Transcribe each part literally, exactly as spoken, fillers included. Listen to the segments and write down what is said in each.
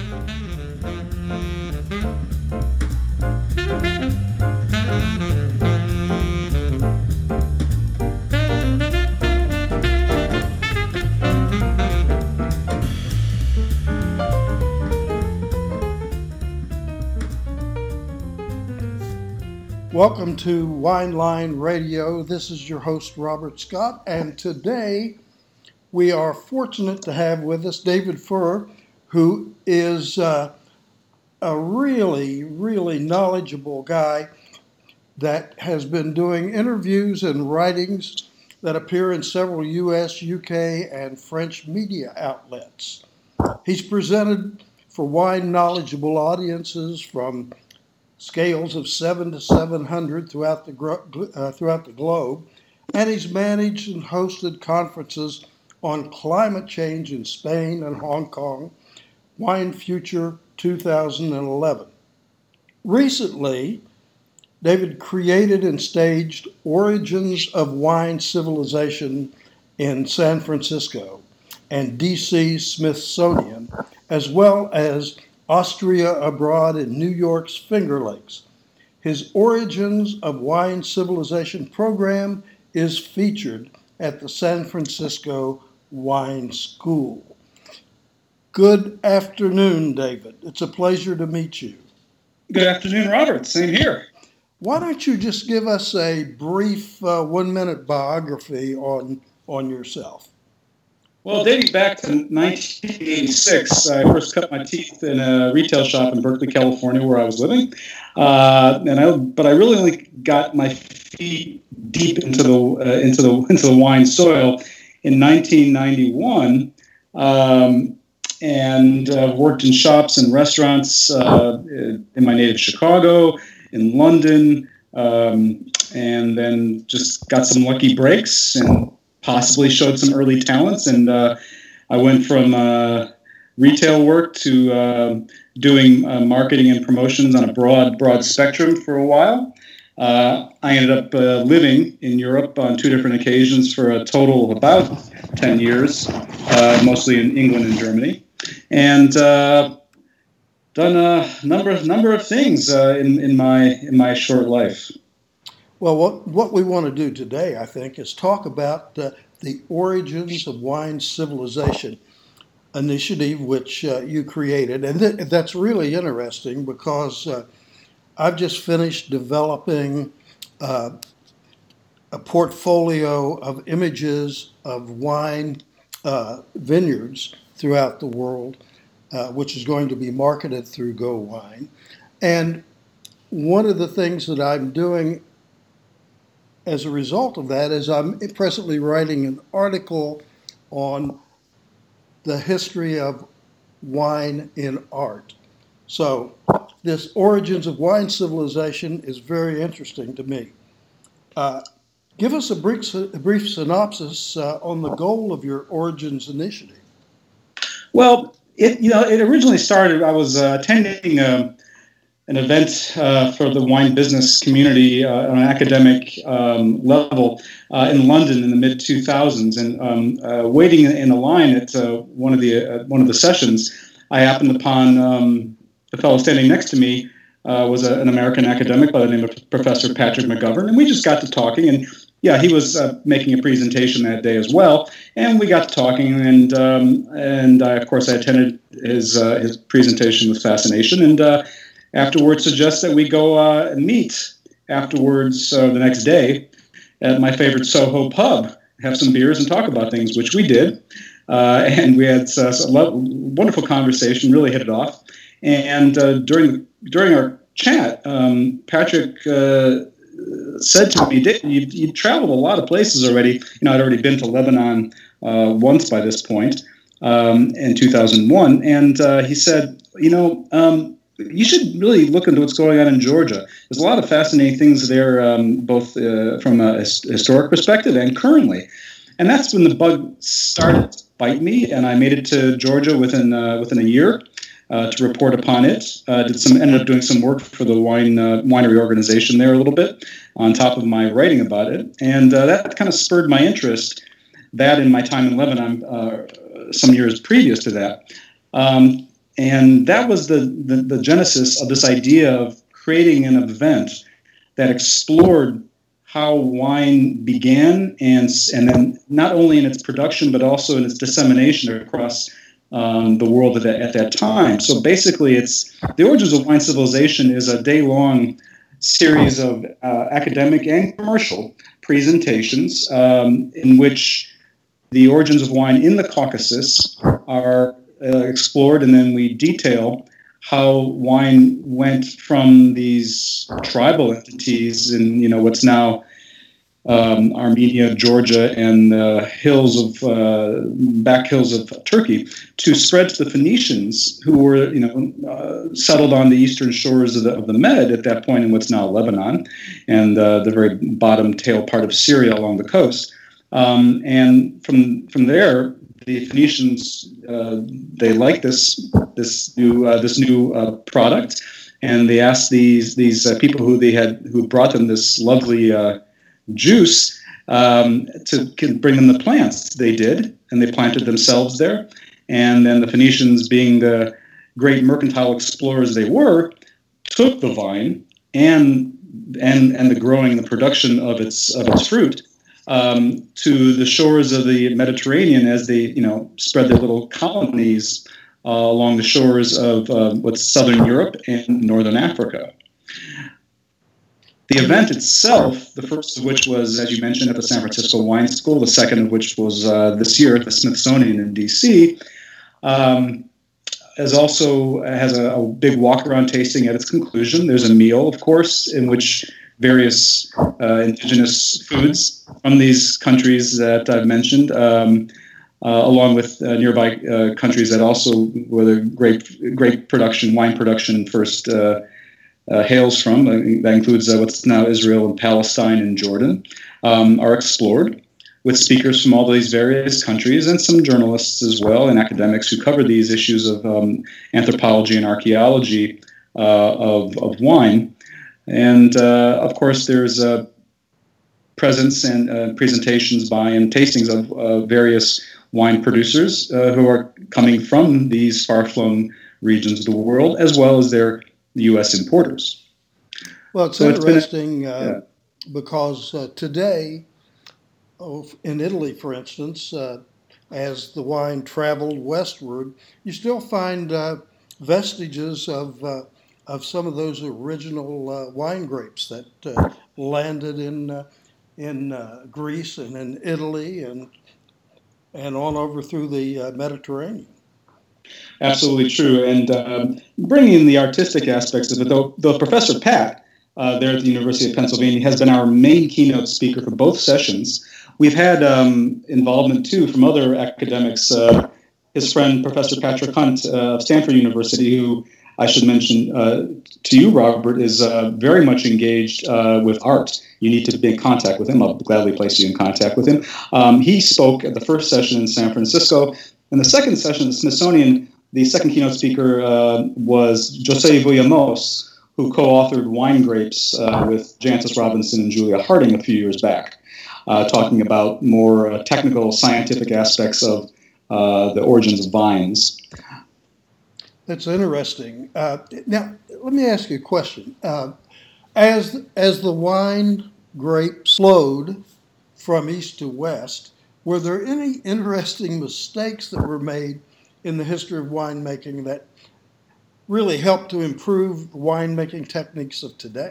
Welcome to Wine Line Radio. This is your host, Robert Scott, and today we are fortunate to have with us David Furr, who is uh, a really, really knowledgeable guy that has been doing interviews and writings that appear in several U S, U K, and French media outlets. He's presented for wine knowledgeable audiences from scales of seven to seven hundred throughout the uh, throughout the globe, and he's managed and hosted conferences on climate change in Spain and Hong Kong, Wine Future two thousand eleven. Recently, David created and staged Origins of Wine Civilization in San Francisco and D C Smithsonian, as well as Austria Abroad in New York's Finger Lakes. His Origins of Wine Civilization program is featured at the San Francisco Wine School. Good afternoon, David. It's a pleasure to meet you. Good afternoon, Robert. Same here. Why don't you just give us a brief uh, one-minute biography on, on yourself? Well, dating back to nineteen eighty-six, I first cut my teeth in a retail shop in Berkeley, California, where I was living. Uh, and I, but I really only got my feet deep into the uh, into the into the wine soil in nineteen ninety-one, um, and uh, worked in shops and restaurants uh, in my native Chicago, in London, um, and then just got some lucky breaks and possibly showed some early talents, and uh, I went from uh, retail work to uh, doing uh, marketing and promotions on a broad, broad spectrum for a while. Uh, I ended up uh, living in Europe on two different occasions for a total of about ten years, uh, mostly in England and Germany, and uh, done a number of number of things uh, in in my in my short life. Well, what, what we want to do today, I think, is talk about uh, the Origins of Wine Civilization initiative, which uh, you created. And th- that's really interesting because uh, I've just finished developing uh, a portfolio of images of wine uh, vineyards throughout the world, uh, which is going to be marketed through Go Wine. And one of the things that I'm doing as a result of that is I'm presently writing an article on the history of wine in art. So this Origins of Wine Civilization is very interesting to me. Uh, give us a brief, a brief synopsis uh, on the goal of your Origins initiative. Well, it you know it originally started. I was uh, attending a, an event uh, for the wine business community uh, on an academic um, level uh, in London in the mid two thousands, and um, uh, waiting in a line at uh, one of the uh, one of the sessions, I happened upon um, the fellow standing next to me uh, was a, an American academic by the name of Professor Patrick McGovern, and we just got to talking. And yeah, he was uh, making a presentation that day as well, and we got to talking. And um, and I, of course, I attended his uh, his presentation with fascination, and uh, afterwards suggest that we go uh, meet afterwards uh, the next day at my favorite Soho pub, have some beers and talk about things, which we did. Uh, and we had uh, a lo- wonderful conversation, really hit it off. And uh, during during our chat, um, Patrick uh, said to me, Dick, you've, you've traveled a lot of places already. You know, I'd already been to Lebanon uh, once by this point um, in two thousand one. And uh, he said, you know, um, you should really look into what's going on in Georgia. There's a lot of fascinating things there, um, both uh, from a his- historic perspective and currently. And that's when the bug started to bite me, and I made it to Georgia within uh, within a year uh, to report upon it. Uh, did some ended up doing some work for the wine uh, winery organization there a little bit on top of my writing about it, and uh, that kind of spurred my interest. That in my time in Lebanon, uh, some years previous to that. Um, and that was the, the, the genesis of this idea of creating an event that explored how wine began, and and then not only in its production but also in its dissemination across um, the world at that, at that time. So basically, it's the Origins of Wine Civilization is a day-long series of uh, academic and commercial presentations um, in which the origins of wine in the Caucasus are uh, explored, and then we detail how wine went from these tribal entities in, you know, what's now um, Armenia, Georgia, and the hills of uh, back hills of Turkey, to spread to the Phoenicians, who were, you know, uh, settled on the eastern shores of the, of the Med at that point in what's now Lebanon, and uh, the very bottom tail part of Syria along the coast. Um, and from from there, the Phoenicians uh, they liked this this new uh, this new uh, product, and they asked these these uh, people who they had who brought them this lovely uh, juice um, to bring them the plants. They did, and they planted themselves there. And then the Phoenicians, being the great mercantile explorers they were, took the vine and and and the growing and the production of its of its fruit um, to the shores of the Mediterranean, as they, you know, spread their little colonies uh, along the shores of uh, what's southern Europe and northern Africa. The event itself, the first of which was, as you mentioned, at the San Francisco Wine School, the second of which was uh, this year at the Smithsonian in D C, um, as also has a, a big walk-around tasting at its conclusion. There's a meal, of course, in which various uh, indigenous foods from these countries that I've mentioned, um, uh, along with uh, nearby uh, countries that also were the grape, grape production, wine production first uh, Uh, hails from, uh, that includes uh, what's now Israel and Palestine and Jordan, um, are explored with speakers from all these various countries and some journalists as well and academics who cover these issues of um, anthropology and archaeology uh, of, of wine. And uh, of course, there's a presence and uh, presentations by and tastings of uh, various wine producers uh, who are coming from these far-flung regions of the world, as well as their U S importers. Well, it's so interesting it's been, uh, yeah. because uh, today, oh, in Italy, for instance, uh, as the wine traveled westward, you still find uh, vestiges of uh, of some of those original uh, wine grapes that uh, landed in uh, in uh, Greece and in Italy and and on over through the uh, Mediterranean. Absolutely true. And um, bringing in the artistic aspects of it, though, though Professor Pat, uh, there at the University of Pennsylvania, has been our main keynote speaker for both sessions. We've had um, involvement, too, from other academics. Uh, his friend, Professor Patrick Hunt uh, of Stanford University, who I should mention uh, to you, Robert, is uh, very much engaged uh, with art. You need to be in contact with him. I'll gladly place you in contact with him. Um, he spoke at the first session in San Francisco. In the second session, the Smithsonian, the second keynote speaker uh, was José Villamos, who co-authored Wine Grapes uh, with Jancis Robinson and Julia Harding a few years back, uh, talking about more uh, technical, scientific aspects of uh, the origins of vines. That's interesting. Uh, now, let me ask you a question. Uh, as as the wine grape flowed from east to west, were there any interesting mistakes that were made in the history of winemaking that really helped to improve winemaking techniques of today?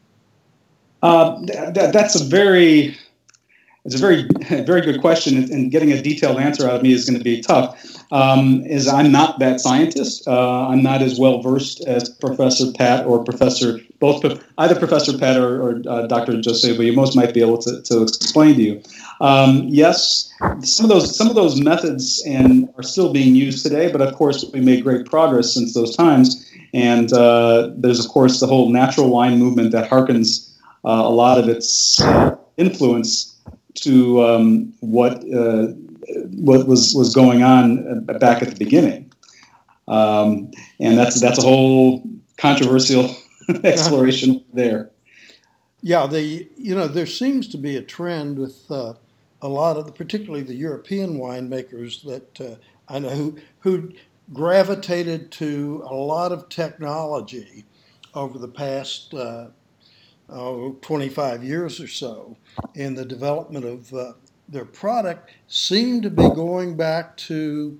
Uh, that, that's a very, it's a very, very good question, and getting a detailed answer out of me is going to be tough. Um, is I'm not that scientist. Uh, I'm not as well versed as Professor Pat or Professor both either Professor Pat or, or uh, Doctor José Villamos might be able to, to explain to you. Um, yes, some of those some of those methods and are still being used today, but of course we made great progress since those times. And uh, there's of course the whole natural wine movement that harkens uh, a lot of its uh, influence to um, what. Uh, what was, was going on back at the beginning. Um, and that's that's a whole controversial exploration there. Yeah, the you know, there seems to be a trend with uh, a lot of the, particularly the European winemakers that uh, I know who, who gravitated to a lot of technology over the past uh, oh, twenty-five years or so in the development of uh, their product, seem to be going back to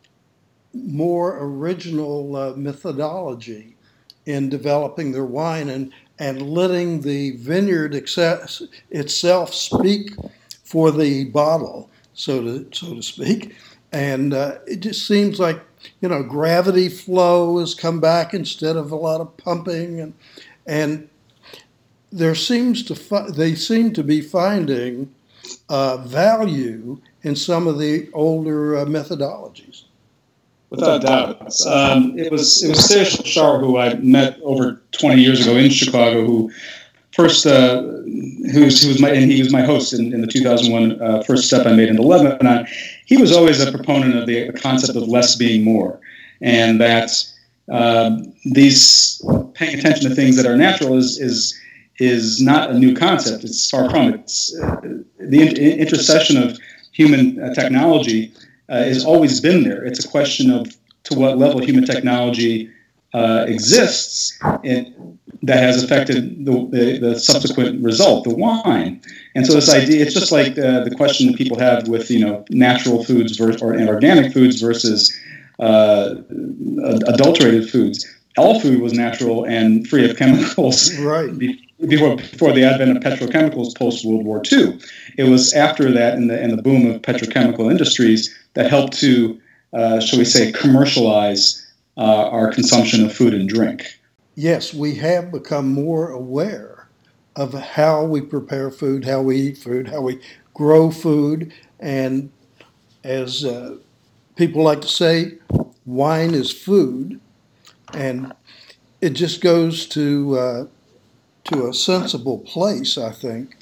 more original uh, methodology in developing their wine and, and letting the vineyard access, itself speak for the bottle, so to so to speak. And uh, it just seems like, you know, gravity flow has come back instead of a lot of pumping, and and there seems to fi- they seem to be finding uh, value in some of the older uh, methodologies. Without doubt, um, it was it was Serge Char, who I met over twenty years ago in Chicago, who first uh, who was who was my and he was my host in, in the two thousand one uh, first step I made into Lebanon. He was always a proponent of the concept of less being more, and that uh, these paying attention to things that are natural is is is not a new concept. It's far from it. It's, uh, the in- intercession of human uh, technology uh, has always been there. It's a question of to what level human technology uh, exists in, that has affected the, the, the subsequent result, the wine. And so this idea, it's just like uh, the question that people have with, you know, natural foods versus, or and organic foods versus uh, adulterated foods. All food was natural and free of chemicals. Right. Before, before the advent of petrochemicals post World War Two. It was after that and the, and the boom of petrochemical industries that helped to, uh, shall we say, commercialize uh, our consumption of food and drink. Yes, we have become more aware of how we prepare food, how we eat food, how we grow food. And as uh, people like to say, wine is food. And it just goes to uh, to a sensible place, I think,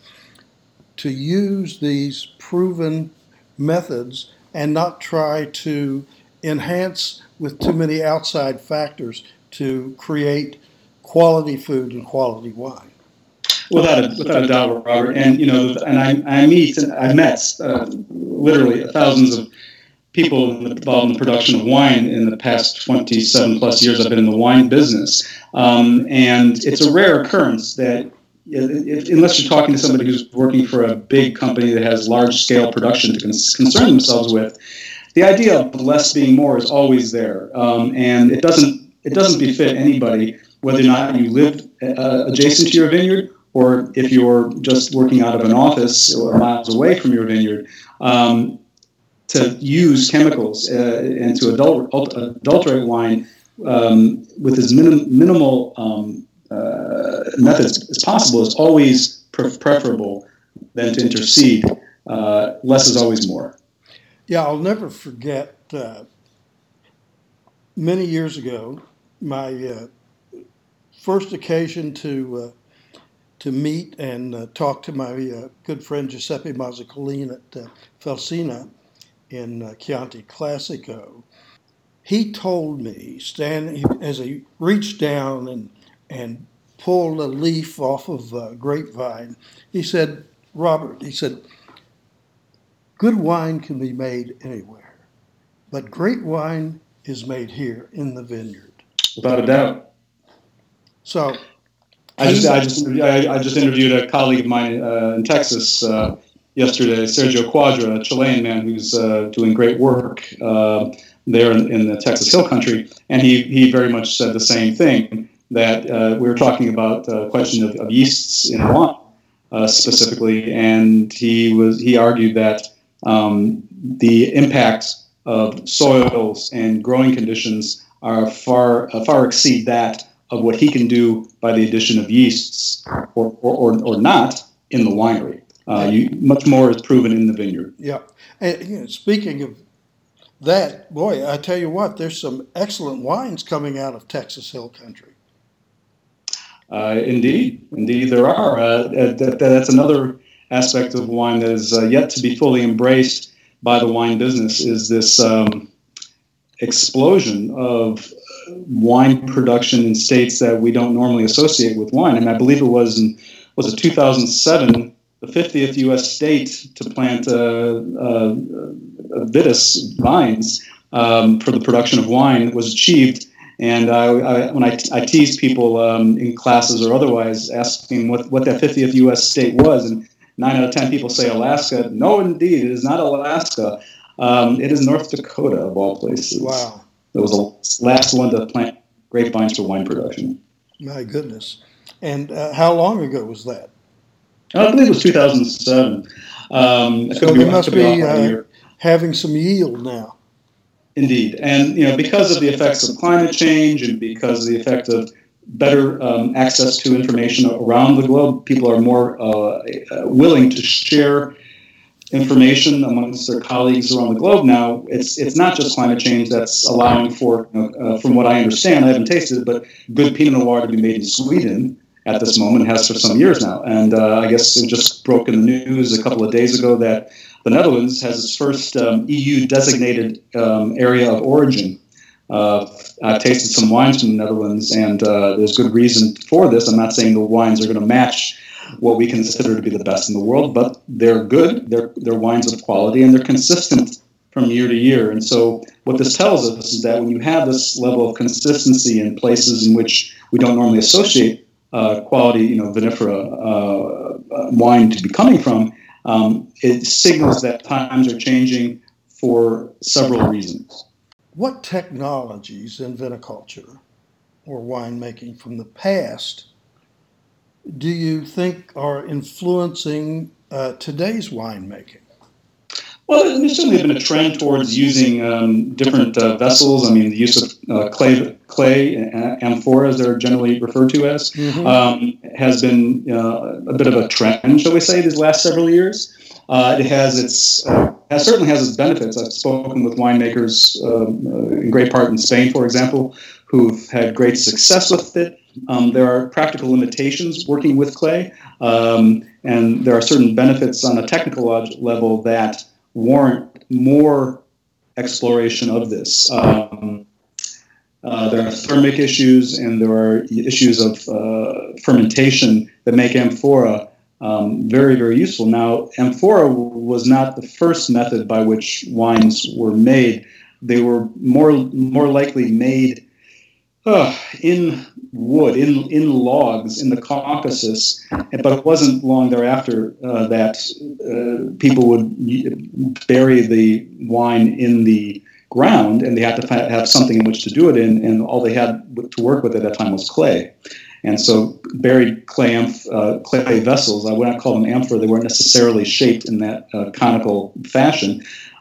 to use these proven methods and not try to enhance with too many outside factors to create quality food and quality wine. Without a, without a doubt, Robert. And you know, and I, I meet, I met uh, literally thousands of people involved in the production of wine in the past twenty-seven plus years I've been in the wine business. Um, and it's a rare occurrence that, if, unless you're talking to somebody who's working for a big company that has large scale production to con- concern themselves with, the idea of less being more is always there. Um, and it doesn't it doesn't befit anybody, whether or not you live uh, adjacent to your vineyard or if you're just working out of an office or miles away from your vineyard. Um, to use chemicals uh, and to adul- adulterate wine um, with as minim- minimal um, uh, methods as possible is always pre- preferable than to intercede. Uh, less is always more. Yeah, I'll never forget uh, many years ago, my uh, first occasion to uh, to meet and uh, talk to my uh, good friend Giuseppe Mazzucolin at uh, Felsina in uh, Chianti Classico. He told me, standing as he reached down and and pulled a leaf off of a grapevine, he said, Robert, he said, good wine can be made anywhere, but great wine is made here in the vineyard. Without a doubt. So I just I just I, I just interviewed a colleague of mine uh, in Texas uh, yesterday, Sergio Quadra, a Chilean man who's uh, doing great work uh, there in, in the Texas Hill Country, and he he very much said the same thing, that uh, we were talking about the question of, of yeasts in wine uh, specifically, and he was he argued that um, the impact of soils and growing conditions are far uh, far exceed that of what he can do by the addition of yeasts or or, or, or not in the winery. Uh, you, much more is proven in the vineyard. Yeah. And you know, speaking of that, boy, I tell you what, there's some excellent wines coming out of Texas Hill Country. Uh, indeed, indeed there are. Uh, that, that's another aspect of wine that is uh, yet to be fully embraced by the wine business, is this um, explosion of wine production in states that we don't normally associate with wine. And I believe it was in was it two thousand seven, the fiftieth U S state to plant uh, uh, vitis vines um, for the production of wine was achieved. And I, I, when I, I tease people um, in classes or otherwise, asking what, what that fiftieth U S state was, and nine out of ten people say Alaska. No, indeed, it is not Alaska. Um, it is North Dakota, of all places. Wow. It was the last one to plant grapevines for wine production. My goodness. And uh, how long ago was that? I believe it was two thousand seven. Um, so they must be uh, having some yield now. Indeed. And, you know, because of the effects of climate change and because of the effect of better um, access to information around the globe, people are more uh, willing to share information amongst their colleagues around the globe now. It's it's not just climate change that's allowing for, you know, uh, from what I understand, I haven't tasted it, but good Pinot Noir to be made in Sweden at this moment, has for some years now. And uh, I guess it just broke in the news a couple of days ago that the Netherlands has its first um, E U-designated um, area of origin. Uh, I've tasted some wines from the Netherlands, and uh, there's good reason for this. I'm not saying the wines are going to match what we consider to be the best in the world, but they're good. They're, they're wines of quality, and they're consistent from year to year. And so what this tells us is that when you have this level of consistency in places in which we don't normally associate uh, quality, you know, vinifera uh, wine to be coming from, um, it signals that times are changing for several reasons. What technologies in viticulture or winemaking from the past do you think are influencing uh, today's winemaking? Well, there's certainly been a trend towards using um, different uh, vessels. I mean, the use of uh, clay, clay, amphora, as they're generally referred to as, mm-hmm. um, has been uh, a bit of a trend, shall we say, these last several years. Uh, it has its, uh, has, certainly has its benefits. I've spoken with winemakers um, uh, in great part in Spain, for example, who've had great success with it. Um, there are practical limitations working with clay, um, and there are certain benefits on a technical level that warrant more exploration of this. Um, uh, there are thermic issues, and there are issues of uh, fermentation that make amphora um, very, very useful. Now, amphora was not the first method by which wines were made. They were more, more likely made uh, in wood, in, in logs in the Caucasus, but it wasn't long thereafter uh, that uh, people would bury the wine in the ground, and they had to have something in which to do it in, and all they had to work with at that time was clay. And so buried clay, uh, clay vessels, I would not call them amphora, they weren't necessarily shaped in that uh, conical fashion.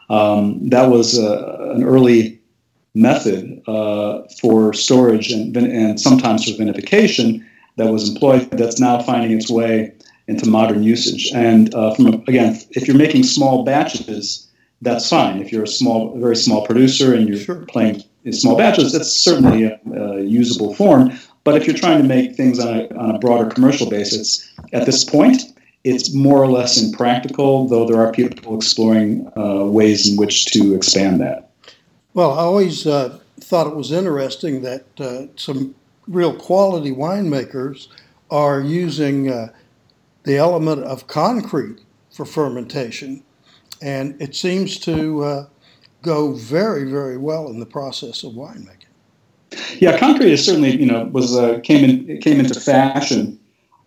Um, that was uh, an early method uh, for storage and, and sometimes for vinification that was employed, that's now finding its way into modern usage. And uh, from again, if you're making small batches, that's fine. If you're a small, very small producer and you're sure. playing in small batches, that's certainly a, a usable form. But if you're trying to make things on a, on a broader commercial basis, at this point, it's more or less impractical, though there are people exploring uh, ways in which to expand that. Well, I always uh, thought it was interesting that uh, some real quality winemakers are using uh, the element of concrete for fermentation, and it seems to uh, go very, very well in the process of winemaking. Yeah, concrete is certainly, you know, was uh, came in it came into fashion.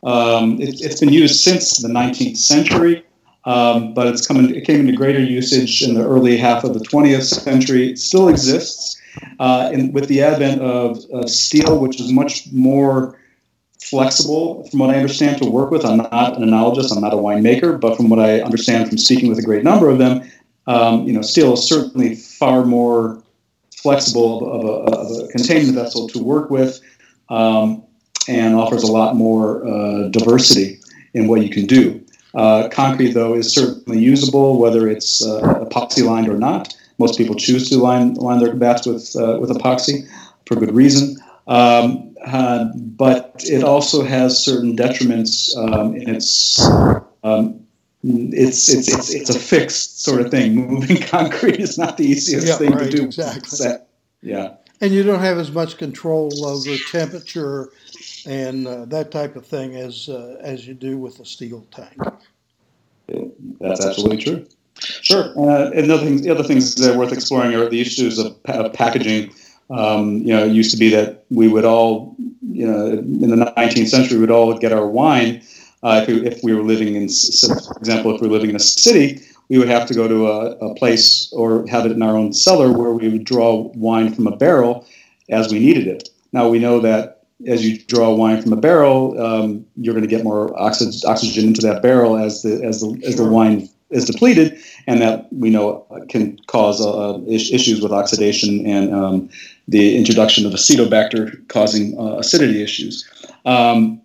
Um, it, it's been used since the nineteenth century. Um, but it's come in, it came into greater usage in the early half of the twentieth century. It still exists. Uh, and with the advent of, of steel, which is much more flexible, from what I understand, to work with. I'm not an enologist, I'm not a winemaker, but from what I understand from speaking with a great number of them, um, you know, steel is certainly far more flexible of a, of a containment vessel to work with, um, and offers a lot more uh, diversity in what you can do. Uh, concrete, though, is certainly usable, whether it's uh, epoxy lined or not. Most people choose to line line their vats with uh, with epoxy for good reason. Um, uh, but it also has certain detriments um, in its um, it's it's it's it's a fixed sort of thing. Moving concrete is not the easiest yeah, thing right, to do. Exactly. Yeah. And you don't have as much control over temperature and uh, that type of thing as uh, as you do with a steel tank. That's absolutely true. Sure. Uh, and the other things, the other things that are worth exploring are the issues of, of packaging. Um, you know, it used to be that we would all, you know, in the nineteenth century, we would all get our wine. Uh, if, we, if we were living in, for example, if we were living in a city, we would have to go to a, a place or have it in our own cellar where we would draw wine from a barrel as we needed it. Now we know that as you draw wine from a barrel, um, you're going to get more oxy- oxygen into that barrel as the as the as the wine is depleted, and that we know can cause uh, issues with oxidation and um, the introduction of acetobacter causing uh, acidity issues. Um,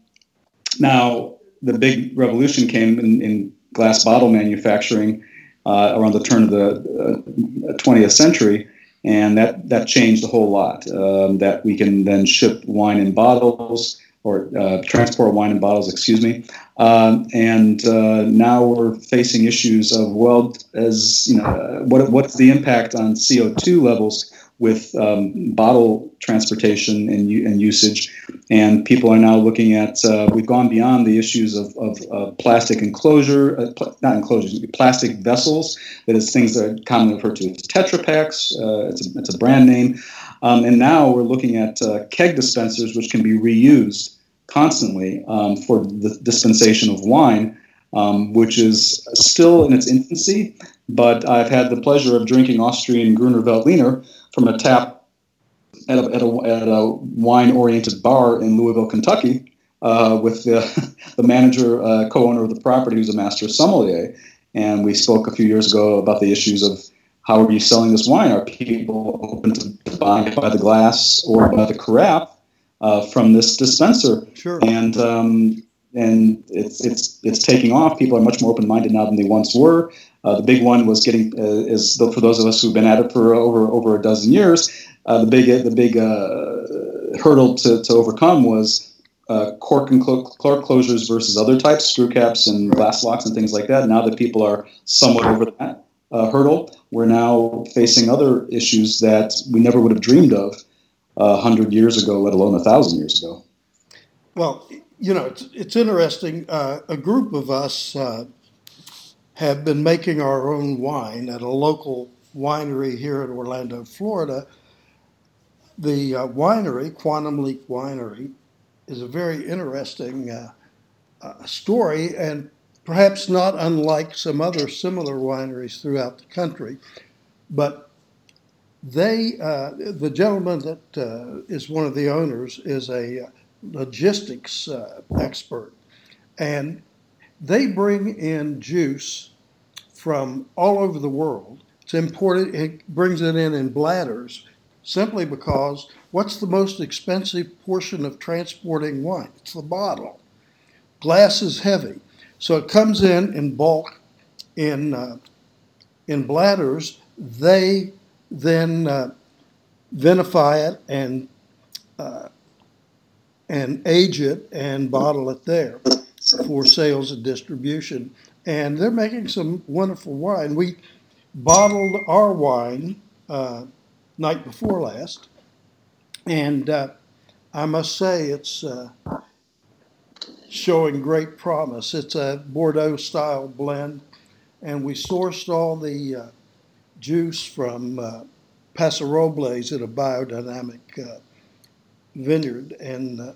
now, the big revolution came in, in glass bottle manufacturing uh, around the turn of the uh, twentieth century, and that, that changed a whole lot. Um, that we can then ship wine in bottles, or uh, transport wine in bottles, excuse me. Um, and uh, now we're facing issues of, well, as you know, what what's the impact on C O two levels with um, bottle transportation and, and usage? And people are now looking at, uh, we've gone beyond the issues of, of, of plastic enclosure, uh, pl- not enclosures, plastic vessels, that is things that are commonly referred to as Tetra Paks. Uh, it's, a, it's a brand name. Um, and now we're looking at uh, keg dispensers, which can be reused constantly um, for the dispensation of wine, um, which is still in its infancy. But I've had the pleasure of drinking Austrian Gruner Veltliner from a tap at a, at a, at a wine-oriented bar in Louisville, Kentucky, uh, with the, the manager, uh, co-owner of the property, who's a master sommelier. And we spoke a few years ago about the issues of how are you selling this wine? Are people open to buying it by the glass or by the carafe uh, from this dispenser? Sure. And um, and it's it's it's taking off. People are much more open-minded now than they once were. Uh, the big one was getting uh, is for those of us who've been at it for over over a dozen years. Uh, the big the big uh, hurdle to, to overcome was uh, cork and cl- cork closures versus other types, screw caps and glass locks and things like that. Now that people are somewhat over that Uh, hurdle, we're now facing other issues that we never would have dreamed of a uh, hundred years ago, let alone a thousand years ago. Well, you know, it's, it's interesting. Uh, a group of us uh, have been making our own wine at a local winery here in Orlando, Florida. The uh, winery, Quantum Leap Winery, is a very interesting uh, uh, story, and perhaps not unlike some other similar wineries throughout the country. But they, uh, the gentleman that uh, is one of the owners, is a logistics uh, expert, and they bring in juice from all over the world. It's imported. It brings it in in bladders, simply because what's the most expensive portion of transporting wine? It's the bottle. Glass is heavy, so it comes in in bulk in uh, in bladders. They then uh, vinify it and uh, and age it and bottle it there for sales and distribution. And they're making some wonderful wine. We bottled our wine uh, night before last, and uh, I must say it's uh, showing great promise. It's a Bordeaux style blend, and we sourced all the uh, juice from uh, Paso Robles at a biodynamic uh, vineyard, and uh,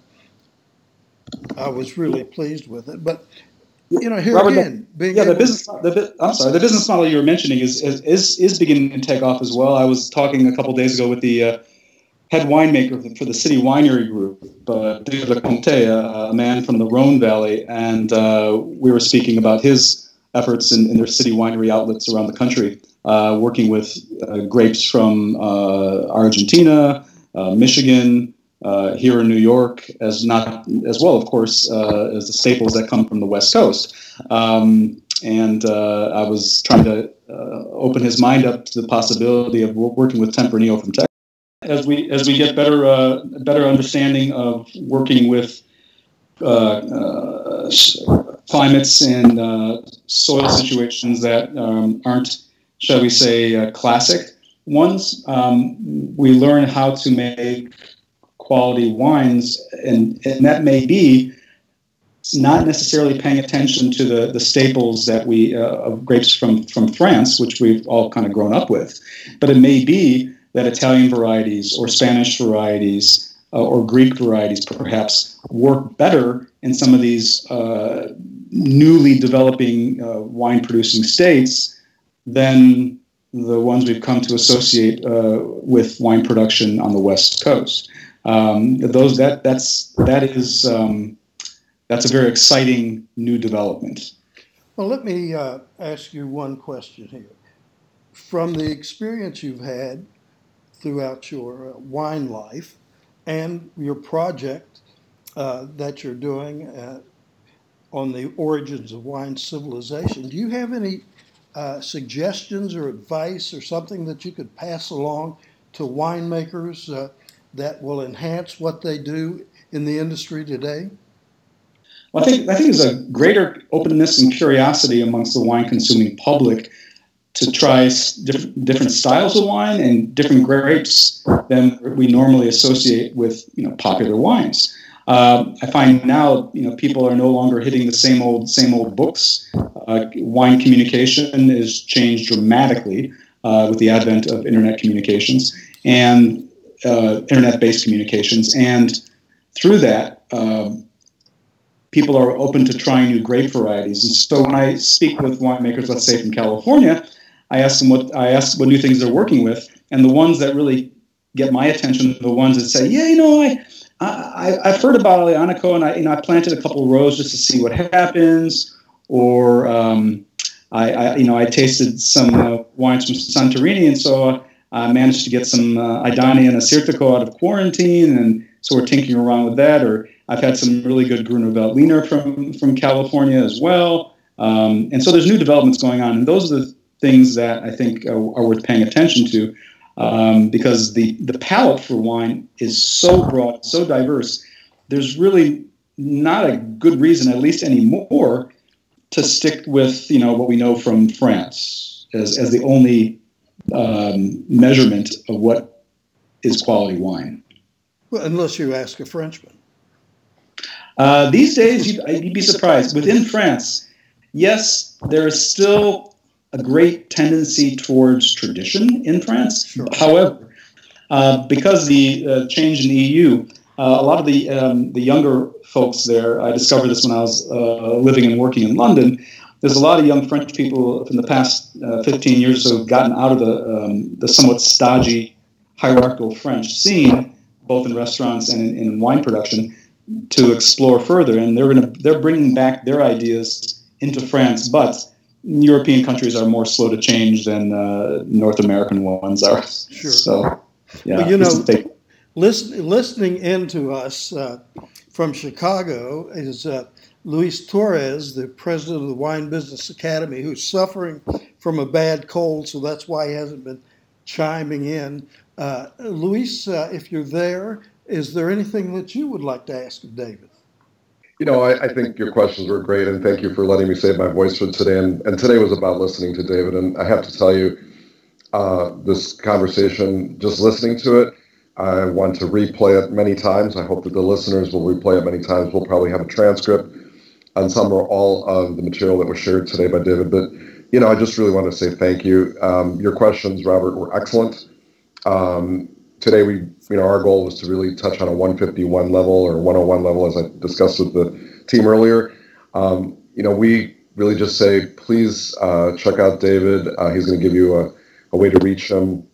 I was really pleased with it. But you know, here Robert, again, being yeah, the able business. The, I'm sorry, the business model you were mentioning is is is beginning to take off as well. I was talking a couple of days ago with the uh, head winemaker for the City Winery Group, uh, David Leconte, a, a man from the Rhone Valley, and uh, we were speaking about his efforts in, in their city winery outlets around the country, uh, working with uh, grapes from uh, Argentina, uh, Michigan, uh, here in New York, as not as well, of course, uh, as the staples that come from the West Coast. Um, and uh, I was trying to uh, open his mind up to the possibility of working with Tempranillo from Texas. As we as we get better uh, better understanding of working with uh, uh, climates and uh, soil situations that um, aren't, shall we say, uh, classic ones, um, we learn how to make quality wines, and, and that may be not necessarily paying attention to the, the staples that we uh, of grapes from, from France, which we've all kind of grown up with. But it may be that Italian varieties or Spanish varieties uh, or Greek varieties perhaps work better in some of these uh, newly developing uh, wine-producing states than the ones we've come to associate uh, with wine production on the West Coast. Um, those that that's that is um, that's a very exciting new development. Well, let me uh, ask you one question here. From the experience you've had throughout your uh, wine life and your project uh, that you're doing uh, on the origins of wine civilization, do you have any uh, suggestions or advice or something that you could pass along to winemakers uh, that will enhance what they do in the industry today? Well, I think I think there's a greater openness and curiosity amongst the wine-consuming public to try different different styles of wine and different grapes than we normally associate with, you know, popular wines. Uh, I find now, you know, people are no longer hitting the same old same old books. Uh, wine communication has changed dramatically uh, with the advent of internet communications and uh, internet-based communications, and through that. Um, People are open to trying new grape varieties, and so when I speak with winemakers, let's say from California, I ask them what I ask what new things they're working with, and the ones that really get my attention are the ones that say, "Yeah, you know, I, I I've heard about Aglianico, and I you know I planted a couple of rows just to see what happens," or um, I, I you know I tasted some uh, wines from Santorini, and so I managed to get some uh, Idani and Assyrtiko out of quarantine, and so we're tinkering around with that, or I've had some really good Gruner Veltliner from, from California as well. Um, and so there's new developments going on. And those are the things that I think are, are worth paying attention to um, because the, the palate for wine is so broad, so diverse. There's really not a good reason, at least anymore, to stick with, you know, what we know from France as, as the only um, measurement of what is quality wine. Well, unless you ask a Frenchman. Uh, these days, you'd, you'd be surprised. Within France, yes, there is still a great tendency towards tradition in France. Sure. However, uh, because the uh, change in the E U, uh, a lot of the um, the younger folks there, I discovered this when I was uh, living and working in London, there's a lot of young French people from the past uh, fifteen years or so who've gotten out of the, um, the somewhat stodgy, hierarchical French scene, both in restaurants and in, in wine production, to explore further, and they're going to they're bringing back their ideas into France. But European countries are more slow to change than uh, North American ones are. Sure. So, yeah, well, you know, listen, listening into us uh, from Chicago is uh, Luis Torres, the president of the Wine Business Academy, who's suffering from a bad cold, so that's why he hasn't been chiming in. Uh, Luis, uh, if you're there, is there anything that you would like to ask of David? You know, I, I think your questions were great, and thank you for letting me save my voice for today. And, and today was about listening to David, and I have to tell you, uh, this conversation, just listening to it, I want to replay it many times. I hope that the listeners will replay it many times. We'll probably have a transcript on some or all of the material that was shared today by David. But, you know, I just really want to say thank you. Um, your questions, Robert, were excellent. Um, Today, we, you know, our goal was to really touch on a one fifty-one level or one oh one level, as I discussed with the team earlier. Um, you know, we really just say, please uh, check out David. Uh, he's going to give you a, a way to reach him.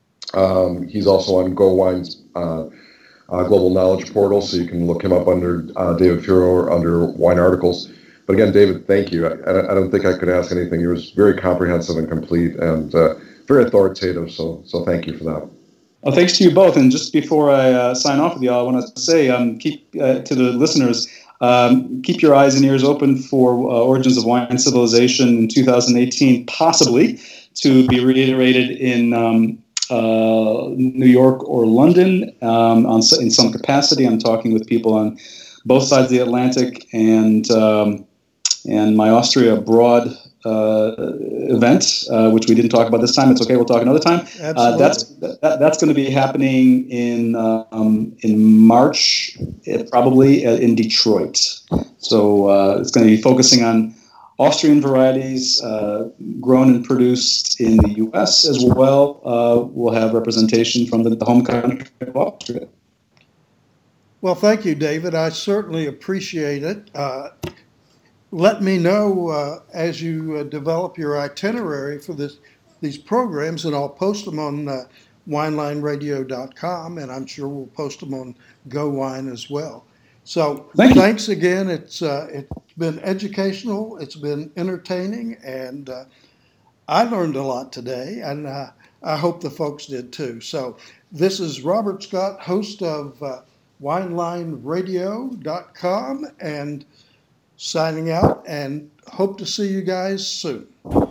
Um, he's also on Go Wine's uh, uh, Global Knowledge Portal, so you can look him up under uh, David Furo or under Wine Articles. But again, David, thank you. I, I don't think I could ask anything. It was very comprehensive and complete and uh, very authoritative, so so thank you for that. Well, thanks to you both. And just before I uh, sign off with you all, I want to say, um, keep uh, to the listeners, um, keep your eyes and ears open for uh, Origins of Wine Civilization in two thousand eighteen, possibly to be reiterated in um, uh, New York or London um, on in some capacity. I'm talking with people on both sides of the Atlantic, and um, and my Austria Abroad uh, event, uh, which we didn't talk about this time. It's okay, we'll talk another time. Absolutely. Uh, that's that, that's going to be happening in um, in March probably in Detroit. So uh, it's going to be focusing on Austrian varieties uh, grown and produced in the U S as well. Uh, we'll have representation from the, the home country of Austria. Well, thank you, David. I certainly appreciate it. Uh, let me know uh, as you uh, develop your itinerary for this these programs, and I'll post them on uh, wine line radio dot com, and I'm sure we'll post them on Go Wine as well. So Thank thanks again. It's uh, it's been educational, it's been entertaining, and uh, I learned a lot today, and uh, I hope the folks did too. So this is Robert Scott, host of uh, wine line radio dot com, and signing out, and hope to see you guys soon.